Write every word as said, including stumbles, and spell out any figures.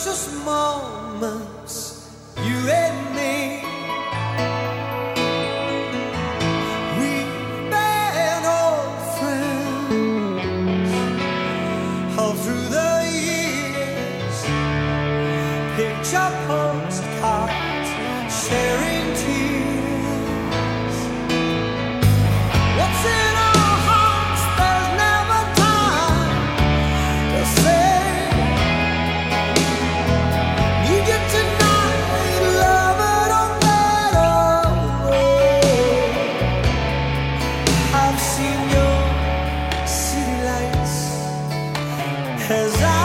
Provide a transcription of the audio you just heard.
precious moments, you and me. We've been old friends all through the years. Picture postcards, sharing tears. What's in our hearts, there's never time to say. Need you tonight, lover, don't get away. I've seen your city lights as I